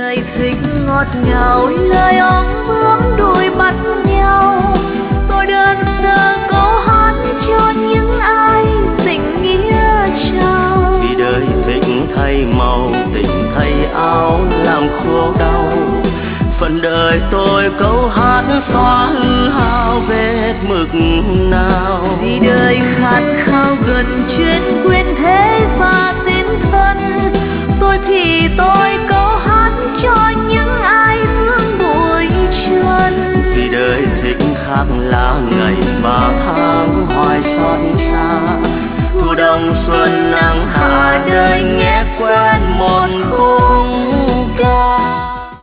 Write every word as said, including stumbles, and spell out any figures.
đời thích ngọt ngào lời ong bướm đôi bắt nhau. Tôi đơn sơ câu hát cho những ai tình nghĩa trao. Vì đời thích thay màu tình thay áo làm khô đau. Phần đời tôi câu hát xóa hư hao vết mực nào. Vì đời khát khao gần chuyên quên thế và tên thân. Tôi thì tôi câu hát cho những ai vương bụi chân. Vì đời thích khác lá ngày và tháng hoài xót xa. Thu đông xuân nắng hạ đời nghe quen một khúc.